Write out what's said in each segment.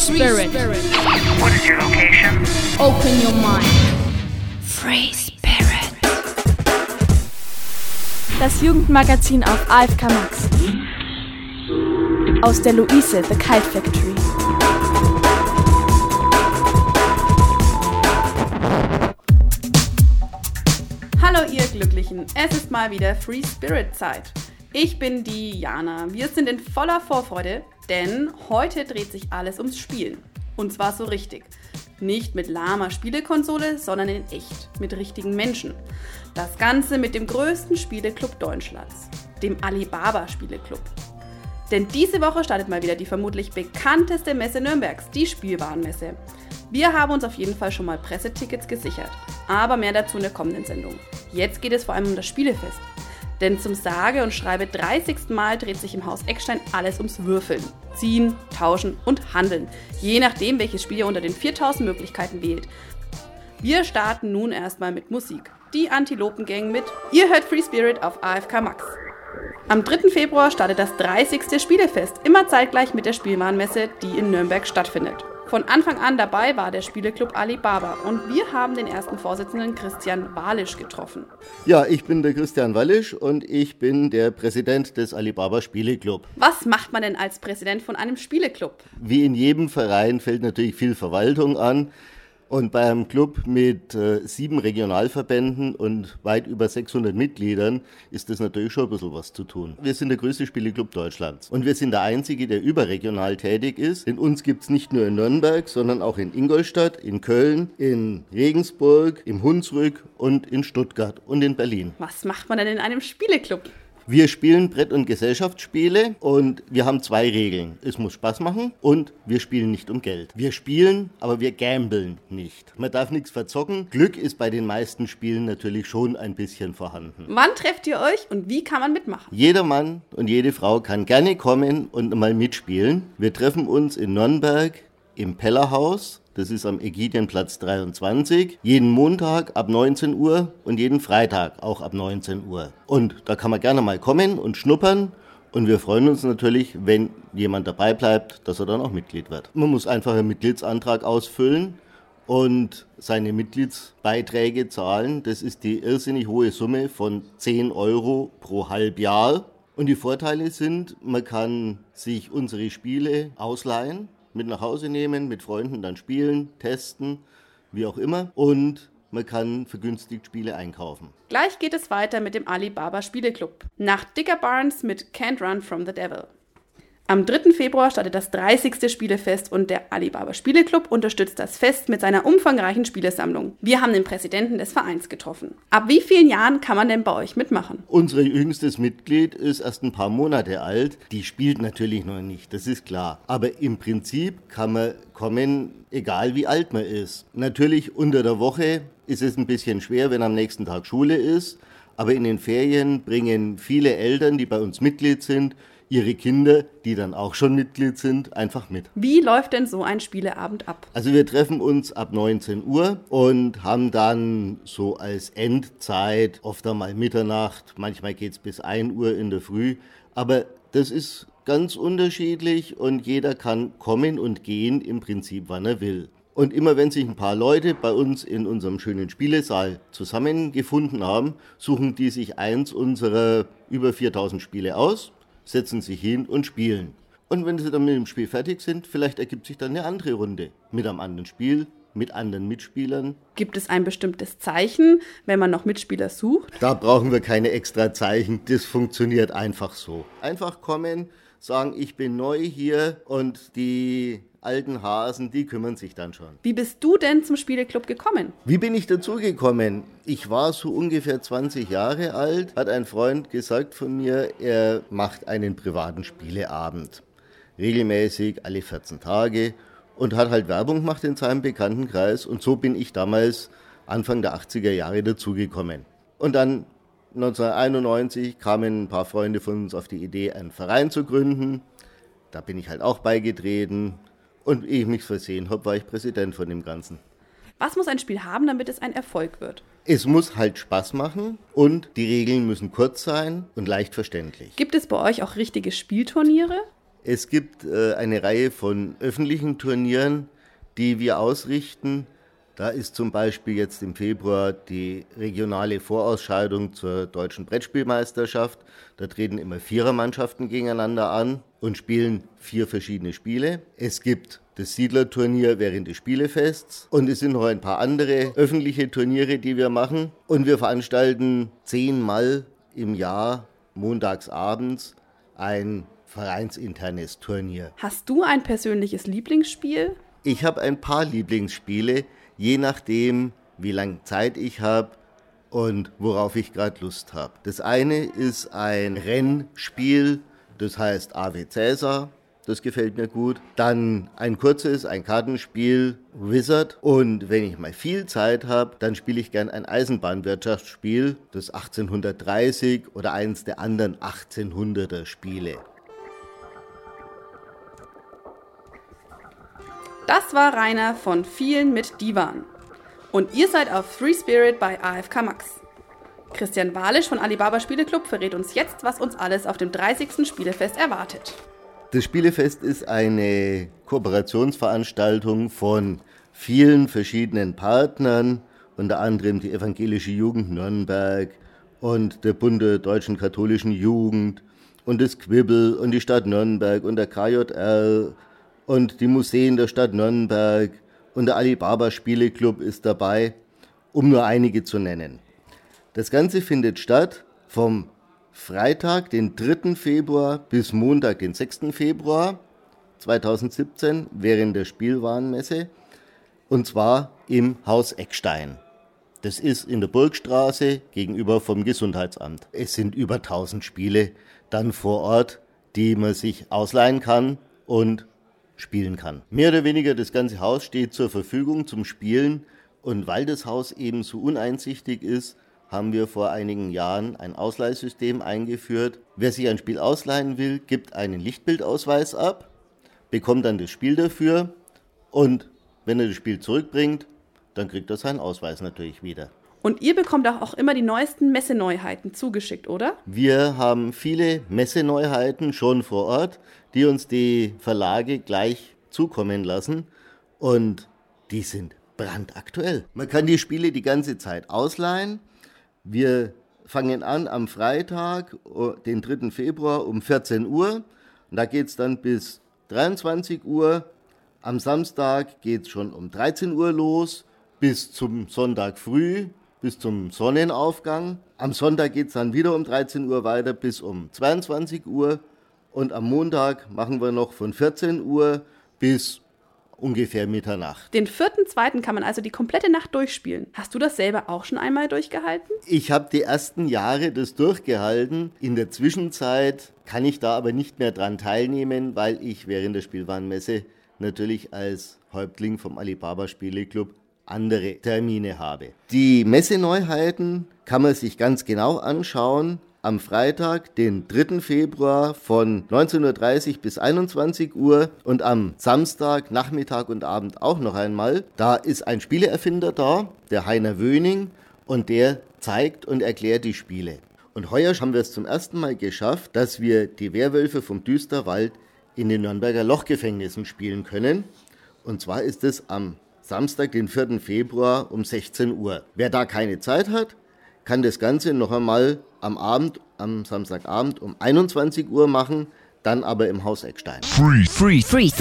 Spirit. What is your location? Open your mind. Free Spirit. Das Jugendmagazin auf AFK Max. Aus der Luise, The Kite Factory. Hallo ihr Glücklichen, es ist mal wieder Free Spirit Zeit. Ich bin die Jana. Wir sind in voller Vorfreude, denn heute dreht sich alles ums Spielen. Und zwar so richtig. Nicht mit lahmer Spielekonsole, sondern in echt, mit richtigen Menschen. Das Ganze mit dem größten Spieleclub Deutschlands, dem Alibaba Spieleclub. Denn diese Woche startet mal wieder die vermutlich bekannteste Messe Nürnbergs, die Spielwarenmesse. Wir haben uns auf jeden Fall schon mal Pressetickets gesichert, aber mehr dazu in der kommenden Sendung. Jetzt geht es vor allem um das Spielefest. Denn zum sage und schreibe 30. Mal dreht sich im Haus Eckstein alles ums Würfeln, Ziehen, Tauschen und Handeln, je nachdem, welches Spiel ihr unter den 4000 Möglichkeiten wählt. Wir starten nun erstmal mit Musik. Die Antilopen-Gang mit Ihr hört Free Spirit auf AFK Max. Am 3. Februar startet das 30. Spielefest, immer zeitgleich mit der Spielwarenmesse, die in Nürnberg stattfindet. Von Anfang an dabei war der Spieleclub Alibaba und wir haben den ersten Vorsitzenden Christian Walisch getroffen. Ja, ich bin der Christian Walisch und ich bin der Präsident des Alibaba Spieleclub. Was macht man denn als Präsident von einem Spieleclub? Wie in jedem Verein fällt natürlich viel Verwaltung an. Und bei einem Club mit 7 Regionalverbänden und weit über 600 Mitgliedern ist das natürlich schon ein bisschen was zu tun. Wir sind der größte Spieleclub Deutschlands und wir sind der einzige, der überregional tätig ist. Denn uns gibt es nicht nur in Nürnberg, sondern auch in Ingolstadt, in Köln, in Regensburg, im Hunsrück und in Stuttgart und in Berlin. Was macht man denn in einem Spieleclub? Wir spielen Brett- und Gesellschaftsspiele und wir haben 2 Regeln. Es muss Spaß machen und wir spielen nicht um Geld. Wir spielen, aber wir gambeln nicht. Man darf nichts verzocken. Glück ist bei den meisten Spielen natürlich schon ein bisschen vorhanden. Wann trefft ihr euch und wie kann man mitmachen? Jeder Mann und jede Frau kann gerne kommen und mal mitspielen. Wir treffen uns in Nürnberg im Pellerhaus. Das ist am Ägidienplatz 23, jeden Montag ab 19 Uhr und jeden Freitag auch ab 19 Uhr. Und da kann man gerne mal kommen und schnuppern. Und wir freuen uns natürlich, wenn jemand dabei bleibt, dass er dann auch Mitglied wird. Man muss einfach einen Mitgliedsantrag ausfüllen und seine Mitgliedsbeiträge zahlen. Das ist die irrsinnig hohe Summe von 10 € pro Halbjahr. Und die Vorteile sind, man kann sich unsere Spiele ausleihen, mit nach Hause nehmen, mit Freunden dann spielen, testen, wie auch immer. Und man kann vergünstigt Spiele einkaufen. Gleich geht es weiter mit dem Alibaba Spieleclub. Nach Dicker Barnes mit Can't Run from the Devil. Am 3. Februar startet das 30. Spielefest und der Alibaba Spieleclub unterstützt das Fest mit seiner umfangreichen Spielesammlung. Wir haben den Präsidenten des Vereins getroffen. Ab wie vielen Jahren kann man denn bei euch mitmachen? Unser jüngstes Mitglied ist erst ein paar Monate alt. Die spielt natürlich noch nicht, das ist klar. Aber im Prinzip kann man kommen, egal wie alt man ist. Natürlich unter der Woche ist es ein bisschen schwer, wenn am nächsten Tag Schule ist. Aber in den Ferien bringen viele Eltern, die bei uns Mitglied sind, ihre Kinder, die dann auch schon Mitglied sind, einfach mit. Wie läuft denn so ein Spieleabend ab? Also wir treffen uns ab 19 Uhr und haben dann so als Endzeit oft einmal Mitternacht, manchmal geht es bis 1 Uhr in der Früh, aber das ist ganz unterschiedlich und jeder kann kommen und gehen im Prinzip, wann er will. Und immer wenn sich ein paar Leute bei uns in unserem schönen Spielesaal zusammengefunden haben, suchen die sich eins unserer über 4000 Spiele aus, setzen sich hin und spielen. Und wenn sie dann mit dem Spiel fertig sind, vielleicht ergibt sich dann eine andere Runde mit einem anderen Spiel, mit anderen Mitspielern. Gibt es ein bestimmtes Zeichen, wenn man noch Mitspieler sucht? Da brauchen wir keine extra Zeichen, das funktioniert einfach so. Einfach kommen, sagen, ich bin neu hier und die alten Hasen, die kümmern sich dann schon. Wie bist du denn zum Spieleclub gekommen? Wie bin ich dazu gekommen? Ich war so ungefähr 20 Jahre alt, hat ein Freund gesagt von mir, er macht einen privaten Spieleabend. Regelmäßig, alle 14 Tage und hat halt Werbung gemacht in seinem Bekanntenkreis und so bin ich damals Anfang der 80er Jahre dazugekommen. Und dann 1991 kamen ein paar Freunde von uns auf die Idee, einen Verein zu gründen. Da bin ich halt auch beigetreten. Und ehe ich mich versehen habe, war ich Präsident von dem Ganzen. Was muss ein Spiel haben, damit es ein Erfolg wird? Es muss halt Spaß machen und die Regeln müssen kurz sein und leicht verständlich. Gibt es bei euch auch richtige Spielturniere? Es gibt eine Reihe von öffentlichen Turnieren, die wir ausrichten. Da ist zum Beispiel jetzt im Februar die regionale Vorausscheidung zur Deutschen Brettspielmeisterschaft. Da treten immer 4er-Mannschaften gegeneinander an und spielen 4 verschiedene Spiele. Es gibt das Siedlerturnier während des Spielefests und es sind noch ein paar andere öffentliche Turniere, die wir machen. Und wir veranstalten 10-mal im Jahr montags abends ein vereinsinternes Turnier. Hast du ein persönliches Lieblingsspiel? Ich habe ein paar Lieblingsspiele, je nachdem, wie lange Zeit ich habe und worauf ich gerade Lust habe. Das eine ist ein Rennspiel, das heißt Ave Caesar. Das gefällt mir gut. Dann ein kurzes, ein Kartenspiel, Wizard. Und wenn ich mal viel Zeit habe, dann spiele ich gern ein Eisenbahnwirtschaftsspiel, das 1830 oder eins der anderen 1800er Spiele. Das war Rainer von Vielen mit Divan. Und ihr seid auf Free Spirit bei AFK Max. Christian Walisch von Alibaba Spieleclub verrät uns jetzt, was uns alles auf dem 30. Spielefest erwartet. Das Spielefest ist eine Kooperationsveranstaltung von vielen verschiedenen Partnern, unter anderem die Evangelische Jugend Nürnberg und der Bund der Deutschen Katholischen Jugend und das Quibbel und die Stadt Nürnberg und der KJR und die Museen der Stadt Nürnberg und der Alibaba Spieleclub ist dabei, um nur einige zu nennen. Das Ganze findet statt vom Freitag, den 3. Februar bis Montag, den 6. Februar 2017 während der Spielwarenmesse und zwar im Haus Eckstein. Das ist in der Burgstraße gegenüber vom Gesundheitsamt. Es sind über 1000 Spiele dann vor Ort, die man sich ausleihen kann und spielen kann. Mehr oder weniger das ganze Haus steht zur Verfügung zum Spielen und weil das Haus eben so uneinsichtig ist, haben wir vor einigen Jahren ein Ausleihsystem eingeführt. Wer sich ein Spiel ausleihen will, gibt einen Lichtbildausweis ab, bekommt dann das Spiel dafür und wenn er das Spiel zurückbringt, dann kriegt er seinen Ausweis natürlich wieder. Und ihr bekommt auch immer die neuesten Messeneuheiten zugeschickt, oder? Wir haben viele Messeneuheiten schon vor Ort, die uns die Verlage gleich zukommen lassen und die sind brandaktuell. Man kann die Spiele die ganze Zeit ausleihen. Wir fangen an am Freitag, den 3. Februar um 14 Uhr. Und da geht es dann bis 23 Uhr. Am Samstag geht es schon um 13 Uhr los, bis zum Sonntag früh, bis zum Sonnenaufgang. Am Sonntag geht es dann wieder um 13 Uhr weiter bis um 22 Uhr. Und am Montag machen wir noch von 14 Uhr bis ungefähr Mitternacht. Den 4.2. kann man also die komplette Nacht durchspielen. Hast du das selber auch schon einmal durchgehalten? Ich habe die ersten Jahre das durchgehalten. In der Zwischenzeit kann ich da aber nicht mehr dran teilnehmen, weil ich während der Spielwarenmesse natürlich als Häuptling vom Alibaba Spieleclub andere Termine habe. Die Messeneuheiten kann man sich ganz genau anschauen. Am Freitag, den 3. Februar von 19.30 Uhr bis 21 Uhr und am Samstag, Nachmittag und Abend auch noch einmal. Da ist ein Spieleerfinder da, der Heiner Wöning, und der zeigt und erklärt die Spiele. Und heuer haben wir es zum ersten Mal geschafft, dass wir die Werwölfe vom Düsterwald in den Nürnberger Lochgefängnissen spielen können. Und zwar ist es am Samstag, den 4. Februar um 16 Uhr. Wer da keine Zeit hat, kann das Ganze noch einmal am Samstagabend um 21 Uhr machen, dann aber im Haus Eckstein. Free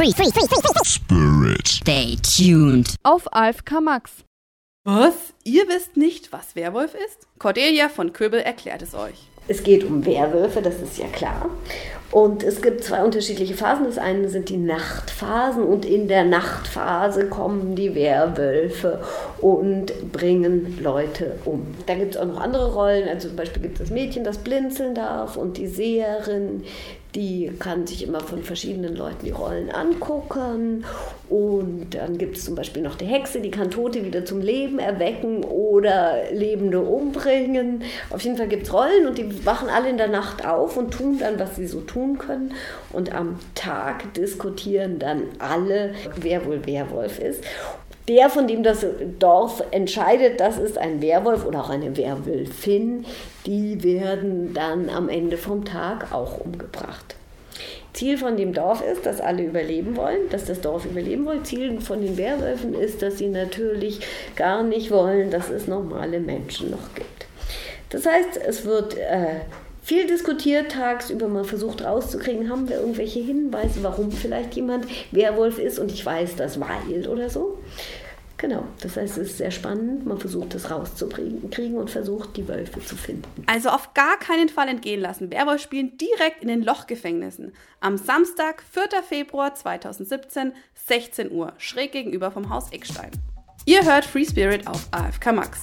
Spirit. Stay tuned. Auf AFK Max. Was? Ihr wisst nicht, was Werwolf ist? Cordelia von Köbel erklärt es euch. Es geht um Werwölfe, das ist ja klar. Und es gibt 2 unterschiedliche Phasen. Das eine sind die Nachtphasen und in der Nachtphase kommen die Werwölfe und bringen Leute um. Da gibt es auch noch andere Rollen. Also zum Beispiel gibt es das Mädchen, das blinzeln darf und die Seherin, die kann sich immer von verschiedenen Leuten die Rollen angucken. Und dann gibt es zum Beispiel noch die Hexe, die kann Tote wieder zum Leben erwecken oder Lebende umbringen. Auf jeden Fall gibt es Rollen und die wachen alle in der Nacht auf und tun dann, was sie so tun können. Und am Tag diskutieren dann alle, wer wohl Werwolf ist. Der, von dem das Dorf entscheidet, das ist ein Werwolf oder auch eine Werwölfin, die werden dann am Ende vom Tag auch umgebracht. Ziel von dem Dorf ist, dass alle überleben wollen, dass das Dorf überleben will. Ziel von den Werwölfen ist, dass sie natürlich gar nicht wollen, dass es normale Menschen noch gibt. Das heißt, es wird viel diskutiert tagsüber, man versucht rauszukriegen, haben wir irgendwelche Hinweise, warum vielleicht jemand Werwolf ist und ich weiß das weil oder so. Genau, das heißt, es ist sehr spannend, man versucht das rauszukriegen und versucht, die Wölfe zu finden. Also auf gar keinen Fall entgehen lassen. Werwolf spielen direkt in den Lochgefängnissen. Am Samstag, 4. Februar 2017, 16 Uhr, schräg gegenüber vom Haus Eckstein. Ihr hört Free Spirit auf AFK Max.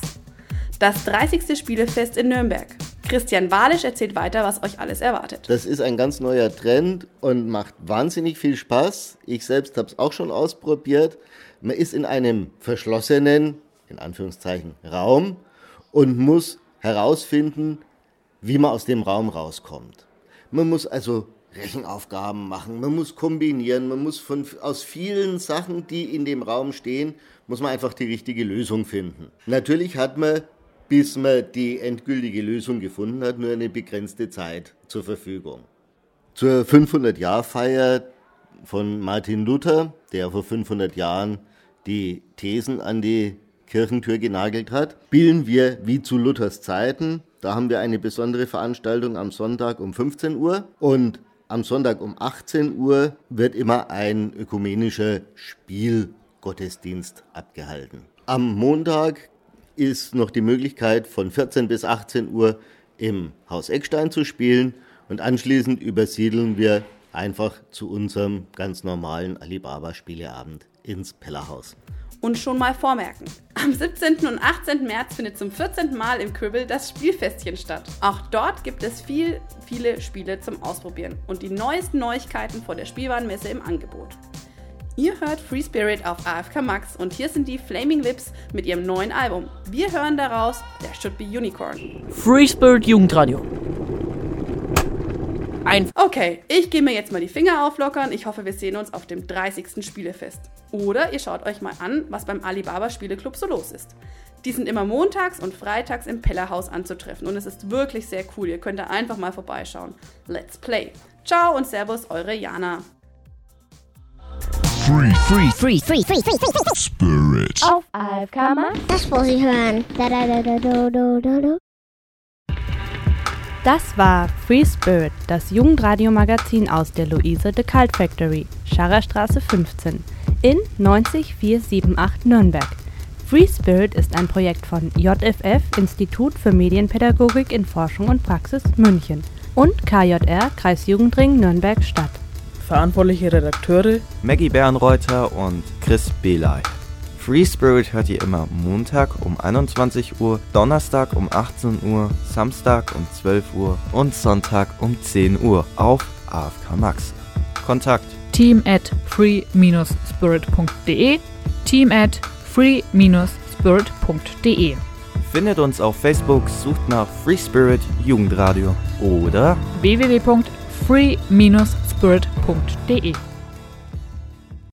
Das 30. Spielefest in Nürnberg. Christian Walisch erzählt weiter, was euch alles erwartet. Das ist ein ganz neuer Trend und macht wahnsinnig viel Spaß. Ich selbst habe es auch schon ausprobiert. Man ist in einem verschlossenen, in Anführungszeichen, Raum und muss herausfinden, wie man aus dem Raum rauskommt. Man muss also Rechenaufgaben machen, man muss kombinieren, man muss aus vielen Sachen, die in dem Raum stehen, muss man einfach die richtige Lösung finden. Natürlich hat man, bis man die endgültige Lösung gefunden hat, nur eine begrenzte Zeit zur Verfügung. Zur 500-Jahr-Feier von Martin Luther, der vor 500 Jahren die Thesen an die Kirchentür genagelt hat, spielen wir wie zu Luthers Zeiten. Da haben wir eine besondere Veranstaltung am Sonntag um 15 Uhr und am Sonntag um 18 Uhr wird immer ein ökumenischer Spielgottesdienst abgehalten. Am Montag ist noch die Möglichkeit, von 14 bis 18 Uhr im Haus Eckstein zu spielen und anschließend übersiedeln wir einfach zu unserem ganz normalen Alibaba-Spieleabend ins Pellerhaus. Und schon mal vormerken, am 17. und 18. März findet zum 14. Mal im Köbel das Spielfestchen statt. Auch dort gibt es viele Spiele zum Ausprobieren und die neuesten Neuigkeiten vor der Spielwarenmesse im Angebot. Ihr hört Free Spirit auf AFK Max und hier sind die Flaming Lips mit ihrem neuen Album. Wir hören daraus There Should Be Unicorn. Free Spirit Jugendradio. Okay, ich gehe mir jetzt mal die Finger auflockern. Ich hoffe, wir sehen uns auf dem 30. Spielefest. Oder ihr schaut euch mal an, was beim Alibaba Spieleclub so los ist. Die sind immer montags und freitags im Pellerhaus anzutreffen und es ist wirklich sehr cool. Ihr könnt da einfach mal vorbeischauen. Let's play. Ciao und Servus, eure Jana. Free Spirit. Auf AFK Max. Das muss ich hören. Das war Free Spirit, das Jugendradiomagazin aus der Luise The Cult Factory, Scharrerstraße 15, in 90478 Nürnberg. Free Spirit ist ein Projekt von JFF, Institut für Medienpädagogik in Forschung und Praxis, München, und KJR, Kreisjugendring Nürnberg-Stadt. Verantwortliche Redakteure Maggie Bernreuther und Chris Belay. Free Spirit hört ihr immer Montag um 21 Uhr, Donnerstag um 18 Uhr, Samstag um 12 Uhr und Sonntag um 10 Uhr auf AFK Max. Kontakt team@free-spirit.de, team@free-spirit.de. Findet uns auf Facebook, sucht nach Free Spirit Jugendradio oder www.free-spirit.de.